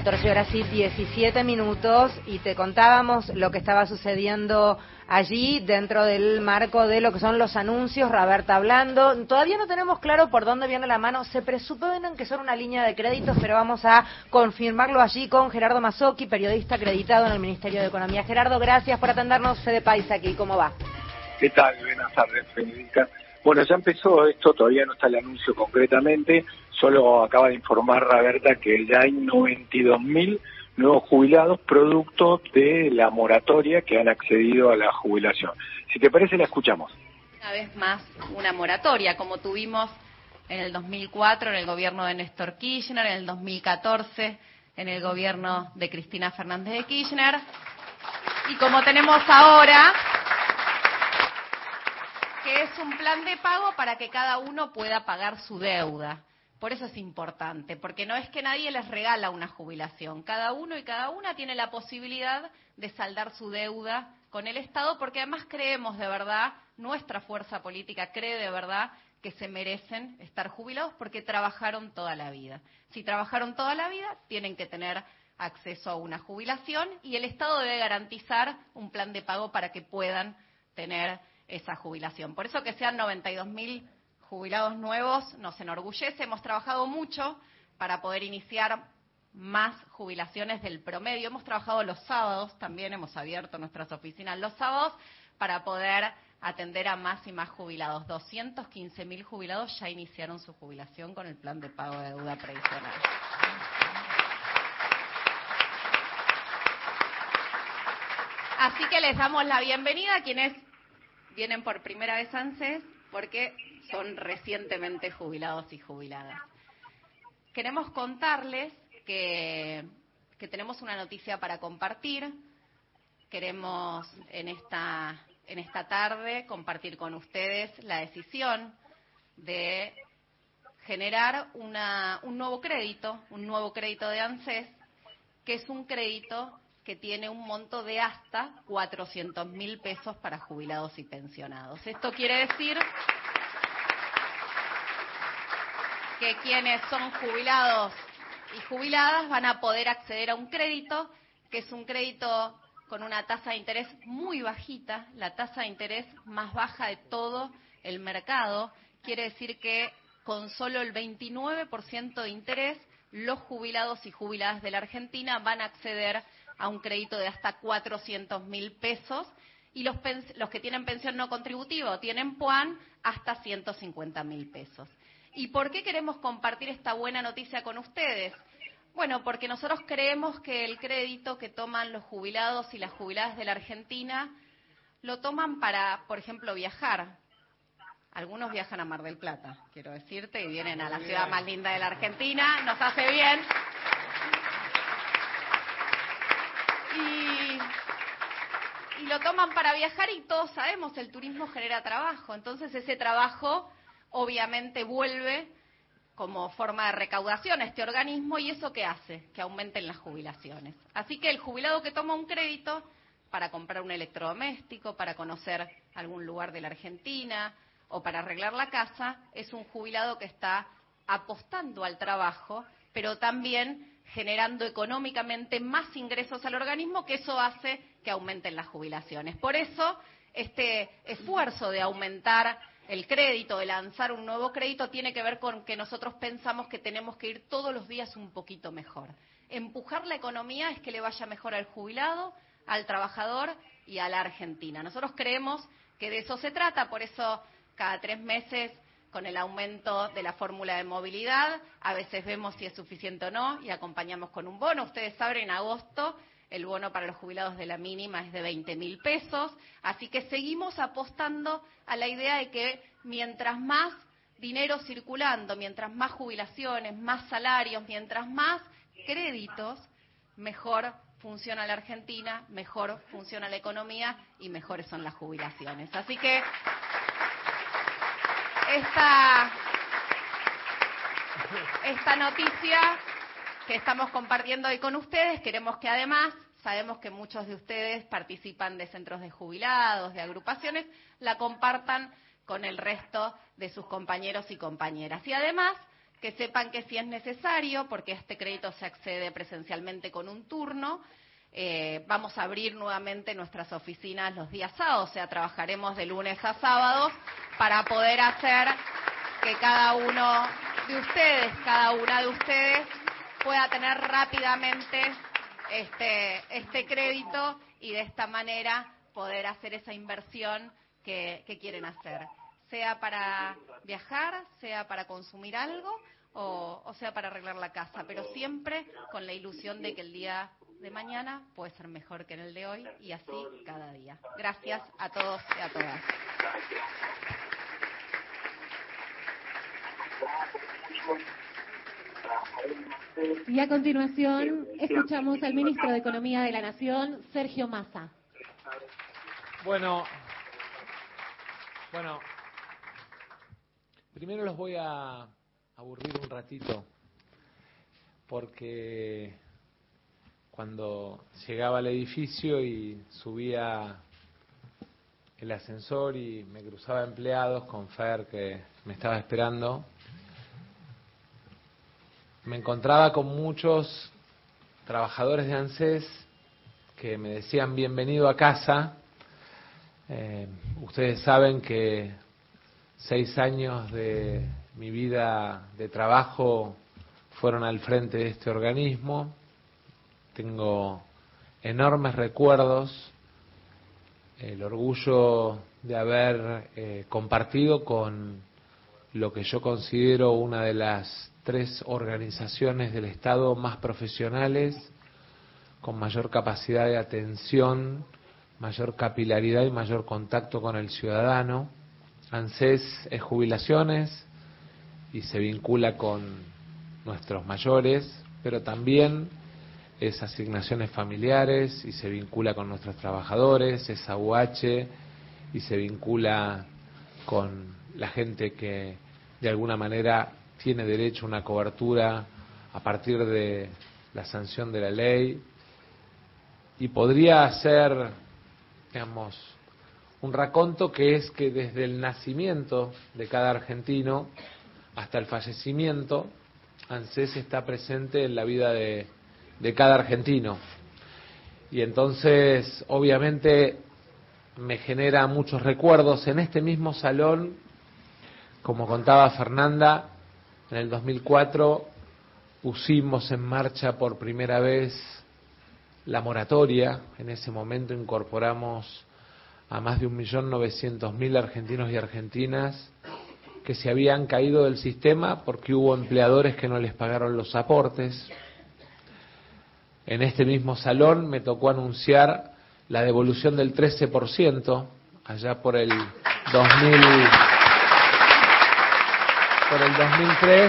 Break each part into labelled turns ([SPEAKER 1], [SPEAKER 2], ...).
[SPEAKER 1] 14:17 y te contábamos lo que estaba sucediendo allí dentro del marco de lo que son los anuncios. Raberta hablando, todavía no tenemos claro por dónde viene la mano, se presuponen que son una línea de créditos, pero vamos a confirmarlo allí con Gerardo Mazzocchi, periodista acreditado en el Ministerio de Economía. Gerardo, gracias por atendernos. Fede Paisa aquí, ¿cómo va?
[SPEAKER 2] ¿Qué tal? Buenas tardes, Federica. Bueno, ya empezó esto, todavía no está el anuncio concretamente, solo acaba de informar Raberta que ya hay 92.000 nuevos jubilados producto de la moratoria que han accedido a la jubilación. Si te parece, la escuchamos.
[SPEAKER 3] Una vez más, una moratoria, como tuvimos en el 2004 en el gobierno de Néstor Kirchner, en el 2014 en el gobierno de Cristina Fernández de Kirchner, y como tenemos ahora, que es un plan de pago para que cada uno pueda pagar su deuda. Por eso es importante, porque no es que nadie les regala una jubilación. Cada uno y cada una tiene la posibilidad de saldar su deuda con el Estado, porque además creemos de verdad, nuestra fuerza política cree de verdad que se merecen estar jubilados porque trabajaron toda la vida. Si trabajaron toda la vida, tienen que tener acceso a una jubilación y el Estado debe garantizar un plan de pago para que puedan tener esa jubilación. Por eso que sean 92.000 jubilados nuevos nos enorgullece. Hemos trabajado mucho para poder iniciar más jubilaciones del promedio. Hemos trabajado los sábados, también hemos abierto nuestras oficinas los sábados para poder atender a más y más jubilados. 215.000 jubilados ya iniciaron su jubilación con el plan de pago de deuda previsional. Así que les damos la bienvenida a quienes vienen por primera vez a ANSES porque son recientemente jubilados y jubiladas. Queremos contarles que tenemos una noticia para compartir. Queremos en esta tarde compartir con ustedes la decisión de generar un nuevo crédito de ANSES, que es un crédito que tiene un monto de hasta 400.000 pesos para jubilados y pensionados. Esto quiere decir que quienes son jubilados y jubiladas van a poder acceder a un crédito, que es un crédito con una tasa de interés muy bajita, la tasa de interés más baja de todo el mercado. Quiere decir que con solo el 29% de interés, los jubilados y jubiladas de la Argentina van a acceder a un crédito de hasta 400.000 pesos y los que tienen pensión no contributiva o tienen PUAN hasta 150.000 pesos. ¿Y por qué queremos compartir esta buena noticia con ustedes? Bueno, porque nosotros creemos que el crédito que toman los jubilados y las jubiladas de la Argentina lo toman para, por ejemplo, viajar. Algunos viajan a Mar del Plata, quiero decirte, y vienen a la ciudad más linda de la Argentina, nos hace bien. Y lo toman para viajar y todos sabemos, el turismo genera trabajo. Entonces ese trabajo obviamente vuelve como forma de recaudación a este organismo y ¿eso qué hace? Que aumenten las jubilaciones. Así que el jubilado que toma un crédito para comprar un electrodoméstico, para conocer algún lugar de la Argentina o para arreglar la casa, es un jubilado que está apostando al trabajo, pero también generando económicamente más ingresos al organismo, que eso hace que aumenten las jubilaciones. Por eso, este esfuerzo de aumentar el crédito, de lanzar un nuevo crédito, tiene que ver con que nosotros pensamos que tenemos que ir todos los días un poquito mejor. Empujar la economía es que le vaya mejor al jubilado, al trabajador y a la Argentina. Nosotros creemos que de eso se trata, por eso cada 3 meses con el aumento de la fórmula de movilidad, a veces vemos si es suficiente o no y acompañamos con un bono. Ustedes saben, en agosto el bono para los jubilados de la mínima es de 20.000 pesos, así que seguimos apostando a la idea de que mientras más dinero circulando, mientras más jubilaciones, más salarios, mientras más créditos, mejor funciona la Argentina, mejor funciona la economía y mejores son las jubilaciones. Así que esta noticia que estamos compartiendo hoy con ustedes, queremos que además, sabemos que muchos de ustedes participan de centros de jubilados, de agrupaciones, la compartan con el resto de sus compañeros y compañeras. Y además que sepan que si es necesario, porque este crédito se accede presencialmente con un turno, vamos a abrir nuevamente nuestras oficinas los días sábados, o sea, trabajaremos de lunes a sábados para poder hacer que cada uno de ustedes, cada una de ustedes pueda tener rápidamente este crédito y de esta manera poder hacer esa inversión que quieren hacer, sea para viajar, sea para consumir algo o sea para arreglar la casa, pero siempre con la ilusión de que el día de mañana puede ser mejor que en el de hoy y así cada día. Gracias a todos y a todas.
[SPEAKER 4] Y a continuación escuchamos al ministro de Economía de la Nación, Sergio Massa.
[SPEAKER 5] Bueno, primero los voy a aburrir un ratito, porque cuando llegaba al edificio y subía el ascensor y me cruzaba empleados con Fer que me estaba esperando, me encontraba con muchos trabajadores de ANSES que me decían bienvenido a casa. Ustedes saben que 6 años de mi vida de trabajo fueron al frente de este organismo. Tengo enormes recuerdos, el orgullo de haber compartido con lo que yo considero una de las 3 organizaciones del Estado más profesionales, con mayor capacidad de atención, mayor capilaridad y mayor contacto con el ciudadano. ANSES es jubilaciones y se vincula con nuestros mayores, pero también es asignaciones familiares y se vincula con nuestros trabajadores, es AUH y se vincula con la gente que de alguna manera tiene derecho a una cobertura a partir de la sanción de la ley, y podría hacer, digamos, un raconto que es que desde el nacimiento de cada argentino hasta el fallecimiento, ANSES está presente en la vida de cada argentino. Y entonces, obviamente, me genera muchos recuerdos. En este mismo salón, como contaba Fernanda, en el 2004 pusimos en marcha por primera vez la moratoria. En ese momento incorporamos a más de 1.900.000 argentinos y argentinas que se habían caído del sistema porque hubo empleadores que no les pagaron los aportes. En este mismo salón me tocó anunciar la devolución del 13% allá por el 2003.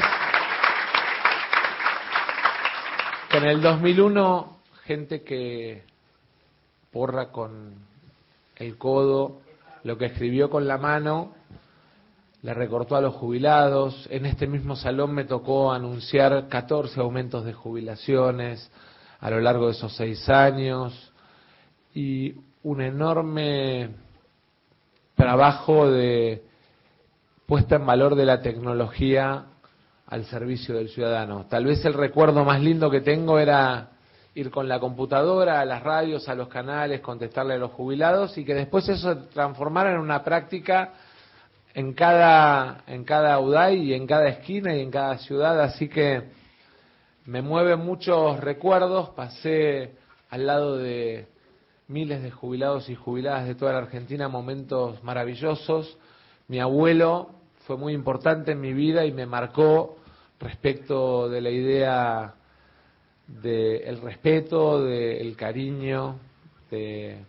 [SPEAKER 5] Que en el 2001 gente que borra con el codo lo que escribió con la mano le recortó a los jubilados. En este mismo salón me tocó anunciar 14 aumentos de jubilaciones a lo largo de esos 6 años y un enorme trabajo de puesta en valor de la tecnología al servicio del ciudadano. Tal vez el recuerdo más lindo que tengo era ir con la computadora a las radios, a los canales, contestarle a los jubilados y que después eso se transformara en una práctica en cada UDAI y en cada esquina y en cada ciudad. Así que me mueven muchos recuerdos. Pasé al lado de miles de jubilados y jubiladas de toda la Argentina momentos maravillosos. Mi abuelo fue muy importante en mi vida y me marcó respecto de la idea del respeto, del cariño, de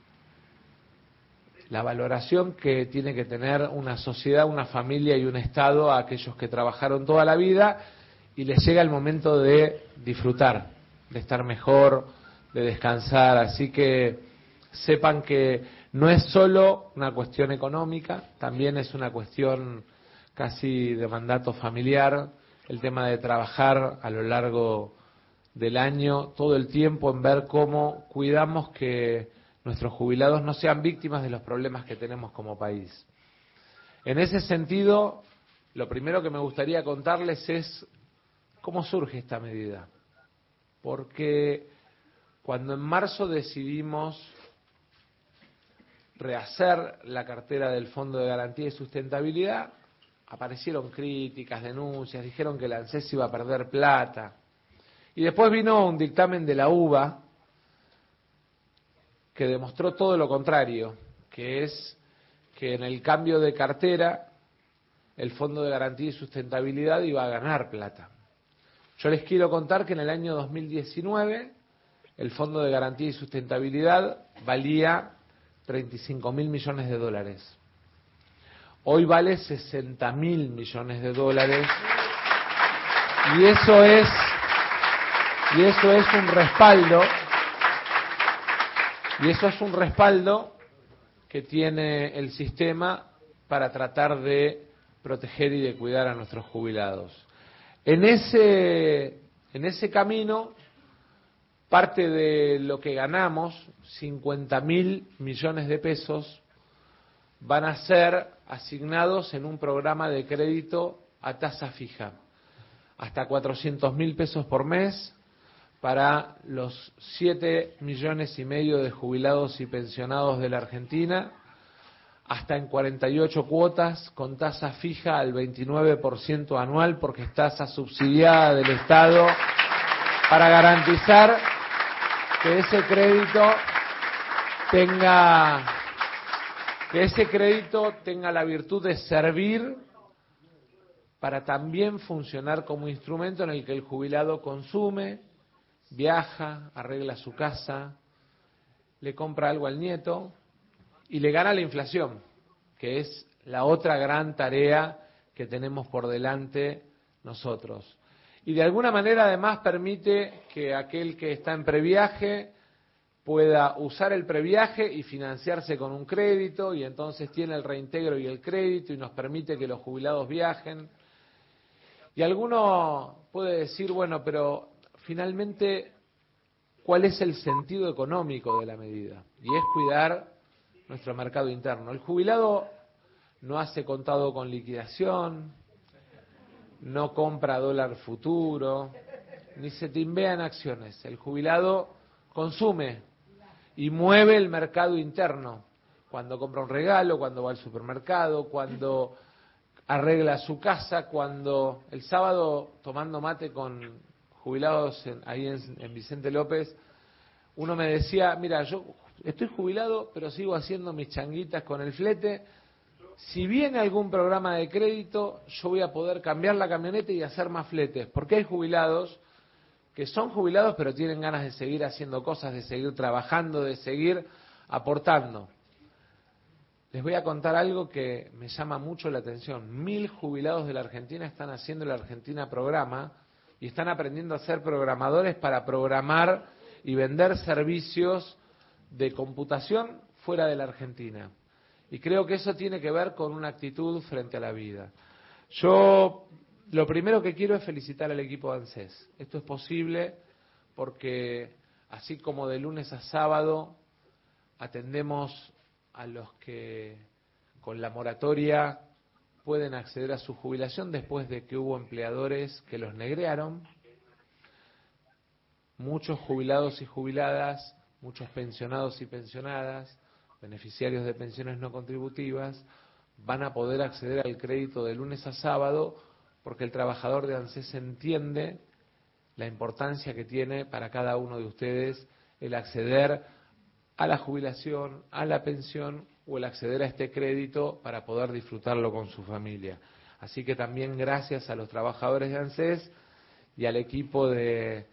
[SPEAKER 5] la valoración que tiene que tener una sociedad, una familia y un Estado a aquellos que trabajaron toda la vida y les llega el momento de disfrutar, de estar mejor, de descansar. Así que sepan que no es solo una cuestión económica, también es una cuestión casi de mandato familiar, el tema de trabajar a lo largo del año, todo el tiempo en ver cómo cuidamos que nuestros jubilados no sean víctimas de los problemas que tenemos como país. En ese sentido, lo primero que me gustaría contarles es cómo surge esta medida. Porque cuando en marzo decidimos rehacer la cartera del Fondo de Garantía y Sustentabilidad, aparecieron críticas, denuncias, dijeron que la ANSES iba a perder plata. Y después vino un dictamen de la UBA que demostró todo lo contrario, que es que en el cambio de cartera el Fondo de Garantía y Sustentabilidad iba a ganar plata. Yo les quiero contar que en el año 2019 el Fondo de Garantía y Sustentabilidad valía 35.000 millones de dólares. Hoy vale 60.000 millones de dólares. Y eso es un respaldo. Y eso es un respaldo que tiene el sistema para tratar de proteger y de cuidar a nuestros jubilados. En ese camino, parte de lo que ganamos, 50.000 millones de pesos, van a ser asignados en un programa de crédito a tasa fija, hasta 400.000 pesos por mes para los 7,5 millones de jubilados y pensionados de la Argentina, hasta en 48 cuotas con tasa fija al 29% anual, porque es tasa subsidiada del Estado, para garantizar que ese crédito tenga la virtud de servir para también funcionar como instrumento en el que el jubilado consume, viaja, arregla su casa, le compra algo al nieto y le gana la inflación, que es la otra gran tarea que tenemos por delante nosotros. Y de alguna manera además permite que aquel que está en previaje pueda usar el previaje y financiarse con un crédito, y entonces tiene el reintegro y el crédito y nos permite que los jubilados viajen. Y alguno puede decir, bueno, pero finalmente, ¿cuál es el sentido económico de la medida? Y es cuidar nuestro mercado interno. El jubilado no hace contado con liquidación, no compra dólar futuro, ni se timbea en acciones. El jubilado consume y mueve el mercado interno. Cuando compra un regalo, cuando va al supermercado, cuando arregla su casa, cuando el sábado tomando mate con jubilados ahí en Vicente López, uno me decía, mira, yo estoy jubilado, pero sigo haciendo mis changuitas con el flete. Si viene algún programa de crédito, yo voy a poder cambiar la camioneta y hacer más fletes, porque hay jubilados que son jubilados, pero tienen ganas de seguir haciendo cosas, de seguir trabajando, de seguir aportando. Les voy a contar algo que me llama mucho la atención. 1.000 jubilados de la Argentina están haciendo el Argentina Programa y están aprendiendo a ser programadores para programar y vender servicios de computación fuera de la Argentina. Y creo que eso tiene que ver con una actitud frente a la vida. Yo lo primero que quiero es felicitar al equipo de ANSES. Esto es posible porque así como de lunes a sábado atendemos a los que con la moratoria pueden acceder a su jubilación después de que hubo empleadores que los negrearon, muchos jubilados y jubiladas, muchos pensionados y pensionadas, beneficiarios de pensiones no contributivas, van a poder acceder al crédito de lunes a sábado porque el trabajador de ANSES entiende la importancia que tiene para cada uno de ustedes el acceder a la jubilación, a la pensión o el acceder a este crédito para poder disfrutarlo con su familia. Así que también gracias a los trabajadores de ANSES y al equipo de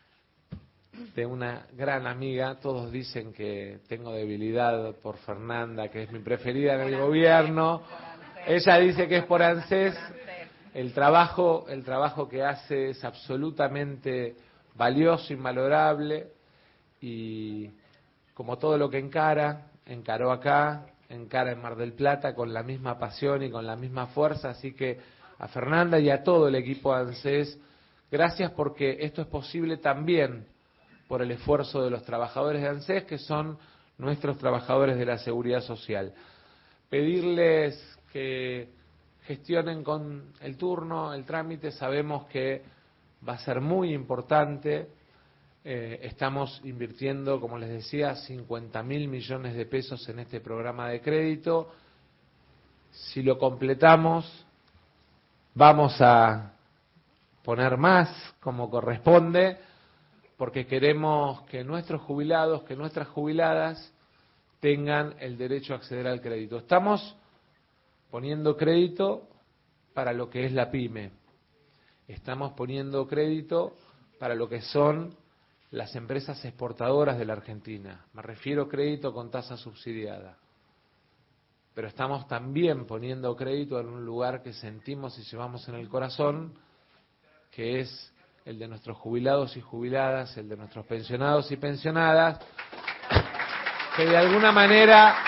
[SPEAKER 5] una gran amiga. Todos dicen que tengo debilidad por Fernanda, que es mi preferida en el gobierno. Ella dice que es por ANSES. El trabajo que hace es absolutamente valioso, invalorable, y como todo lo que encaró acá, encara en Mar del Plata con la misma pasión y con la misma fuerza. Así que a Fernanda y a todo el equipo de ANSES, gracias, porque esto es posible también por el esfuerzo de los trabajadores de ANSES, que son nuestros trabajadores de la Seguridad Social. Pedirles que gestionen con el turno, el trámite. Sabemos que va a ser muy importante. Estamos invirtiendo, como les decía, 50.000 millones de pesos en este programa de crédito. Si lo completamos, vamos a poner más como corresponde, porque queremos que nuestros jubilados, que nuestras jubiladas tengan el derecho a acceder al crédito. Estamos poniendo crédito para lo que es la pyme. Estamos poniendo crédito para lo que son las empresas exportadoras de la Argentina. Me refiero a crédito con tasa subsidiada. Pero estamos también poniendo crédito en un lugar que sentimos y llevamos en el corazón, que es el de nuestros jubilados y jubiladas, el de nuestros pensionados y pensionadas, que de alguna manera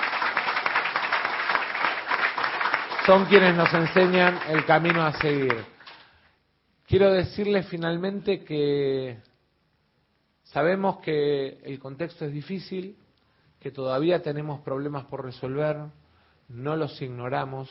[SPEAKER 5] son quienes nos enseñan el camino a seguir. Quiero decirles finalmente que sabemos que el contexto es difícil, que todavía tenemos problemas por resolver, no los ignoramos.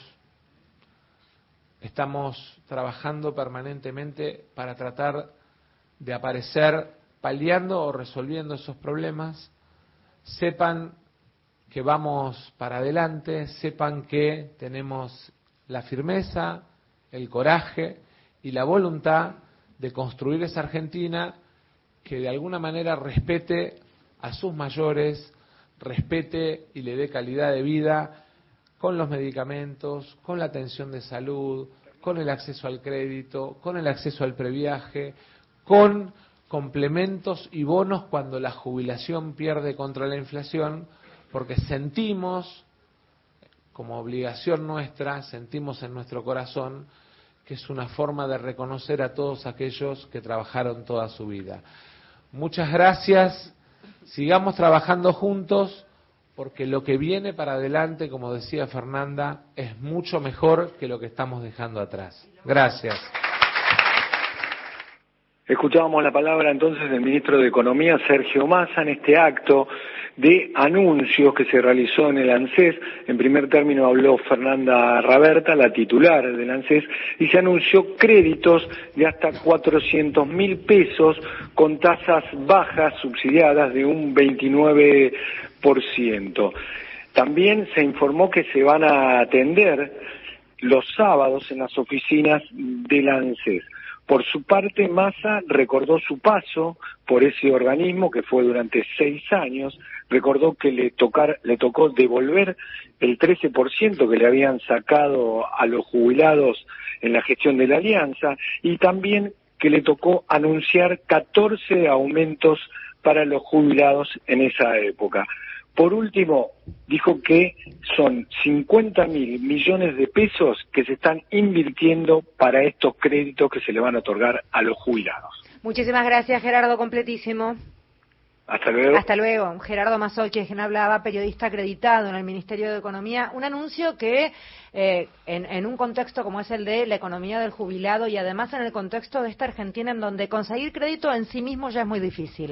[SPEAKER 5] Estamos trabajando permanentemente para tratar de aparecer paliando o resolviendo esos problemas. Sepan que vamos para adelante, sepan que tenemos la firmeza, el coraje y la voluntad de construir esa Argentina que de alguna manera respete a sus mayores, respete y le dé calidad de vida con los medicamentos, con la atención de salud, con el acceso al crédito, con el acceso al previaje, con complementos y bonos cuando la jubilación pierde contra la inflación, porque sentimos, como obligación nuestra, sentimos en nuestro corazón que es una forma de reconocer a todos aquellos que trabajaron toda su vida. Muchas gracias, sigamos trabajando juntos, porque lo que viene para adelante, como decía Fernanda, es mucho mejor que lo que estamos dejando atrás. Gracias.
[SPEAKER 2] Escuchábamos la palabra entonces del ministro de Economía, Sergio Massa, en este acto de anuncios que se realizó en el ANSES. En primer término habló Fernanda Raberta, la titular del ANSES, y se anunció créditos de hasta 400.000 pesos con tasas bajas subsidiadas de un 29%. También se informó que se van a atender los sábados en las oficinas del ANSES. Por su parte, Massa recordó su paso por ese organismo que fue durante 6 años, recordó que le tocó devolver el 13% que le habían sacado a los jubilados en la gestión de la Alianza y también que le tocó anunciar 14 aumentos para los jubilados en esa época. Por último, dijo que son 50.000 millones de pesos que se están invirtiendo para estos créditos que se le van a otorgar a los jubilados.
[SPEAKER 1] Muchísimas gracias, Gerardo, completísimo.
[SPEAKER 2] Hasta luego.
[SPEAKER 1] Hasta luego. Gerardo Mazzocchi, quien hablaba, periodista acreditado en el Ministerio de Economía. Un anuncio que, en un contexto como es el de la economía del jubilado y además en el contexto de esta Argentina en donde conseguir crédito en sí mismo ya es muy difícil.